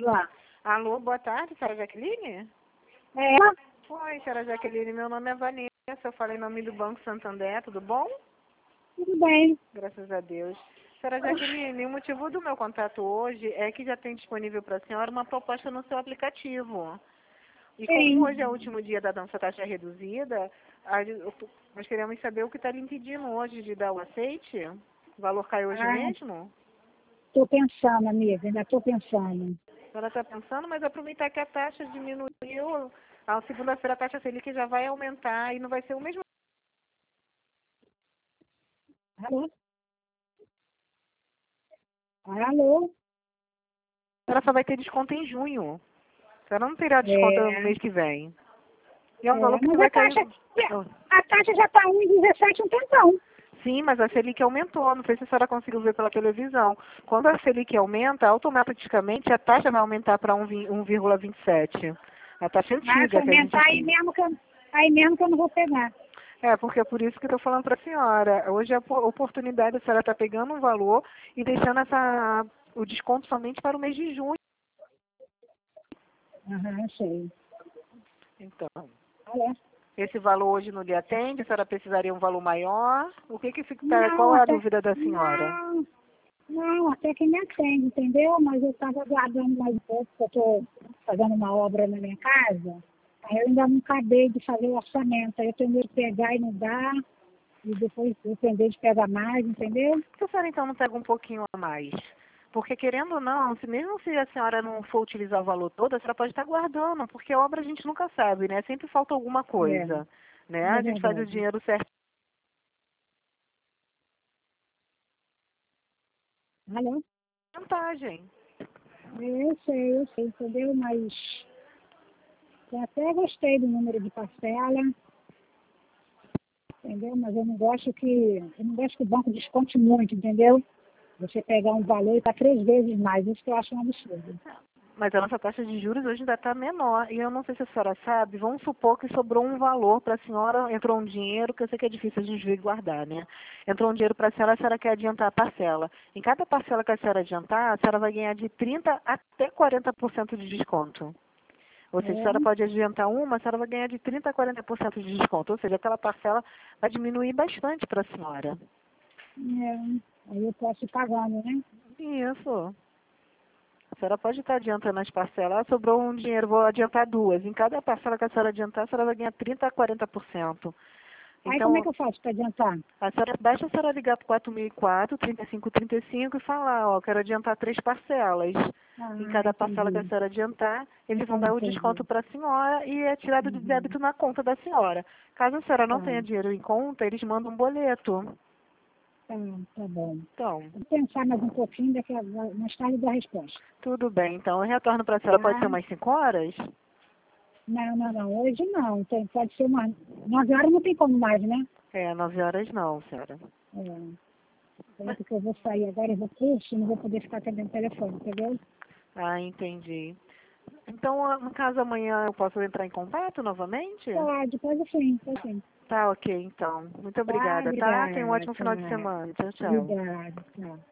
Lá. Alô, boa tarde, senhora Jaqueline? É, Oi, senhora Jaqueline, meu nome é Vanessa, eu falei em nome do Banco Santander, tudo bom? tudo bem. Graças a Deus. Senhora Jaqueline, o motivo do meu contato hoje é que já tem disponível para a senhora uma proposta no seu aplicativo. E como Sim. hoje é o último dia da nossa taxa reduzida, nós queremos saber o que está lhe impedindo hoje de dar o aceite. O valor cai hoje Ah, mesmo? tô pensando, amiga, ainda tô pensando. A senhora está pensando, mas aproveitar que a taxa diminuiu, a segunda-feira a taxa Selic já vai aumentar e não vai ser o mesmo. Alô? Alô? A senhora só vai ter desconto em junho. A senhora não terá desconto no mês que vem. E é um valor que Mas não vai a cair. taxa já tá 1,17 um tempão. Sim, mas a Selic aumentou. Não sei se a senhora conseguiu ver pela televisão. Quando a Selic aumenta, automaticamente a taxa vai aumentar para 1,27. A taxa Mas se antiga que a gente aumentar tinha. aí mesmo que eu não vou pegar. É, porque é por isso que eu estou falando para a senhora. Hoje é a oportunidade, a senhora está pegando um valor e deixando o desconto somente para o mês de junho. Aham, sei. Então, Alô? esse valor hoje não lhe atende? A senhora precisaria um valor maior? O que que fica, Não, qual é a até. dúvida da senhora? Não, não, até que me atende, entendeu? Mas eu estava aguardando mais um pouco, porque eu estou fazendo uma obra na minha casa. Aí eu ainda não acabei de fazer o orçamento. Aí eu tenho medo de pegar e não dar, e depois depender de pegar mais, entendeu? Por que a senhora então não pega um pouquinho a mais? Porque querendo ou não, mesmo se a senhora não for utilizar o valor todo, a senhora pode estar guardando, porque obra a gente nunca sabe, né? Sempre falta alguma É, coisa, né? é A gente faz o verdade. dinheiro certo. Alô? Vantagem. Eu sei, entendeu? Mas eu até gostei do número de parcela, entendeu? Mas eu não gosto que o banco desconte muito, entendeu? Você pegar um valor e tá 3 vezes mais, isso que eu acho um absurdo. Mas a nossa taxa de juros hoje ainda está menor. E eu não sei se a senhora sabe, vamos supor que sobrou um valor para a senhora, entrou um dinheiro, que eu sei que é difícil a gente ver e guardar, né? Entrou um dinheiro para a senhora quer adiantar a parcela. Em cada parcela que a senhora adiantar, a senhora vai ganhar de 30% até 40% de desconto. Ou seja, se a senhora É, pode adiantar uma, a senhora vai ganhar de 30% a 40% de desconto. Ou seja, aquela parcela vai diminuir bastante para a senhora. aí eu posso ir pagando, né? Isso. A senhora pode estar adiantando as parcelas. Ah, sobrou um dinheiro, vou adiantar duas. Em cada parcela que a senhora adiantar, a senhora vai ganhar 30% a 40%. Aí como é Então, que eu faço para adiantar? basta a senhora ligar para o 4004, 3535 e falar, ó, quero adiantar 3 parcelas. Ah, Em cada parcela que a entendi. senhora adiantar, eles vão dar o desconto Entendi. para a senhora e é tirado de Uhum. débito na conta da senhora. Caso a senhora Tá, não tenha dinheiro em conta, eles mandam um boleto. tá, tá bom. Então, Vou pensar mais um pouquinho, mais tarde eu dou a resposta. tudo bem. Então, eu retorno para a senhora, pode ser Tá? umas 5 horas? Não, não, não. Hoje não. Pode ser uma. 9 horas não tem como mais, né? É, 9 horas não, senhora. Porque eu vou sair agora, eu vou curso, não vou poder ficar atendendo o telefone, entendeu? Ah, entendi. Então, no caso, amanhã eu posso entrar em contato novamente? Pode sim. Tá, ok, então. Muito Tá, obrigada, tá? Tenha um obrigada. ótimo final de Tá. semana. Tchau, tchau. Obrigada. Tá.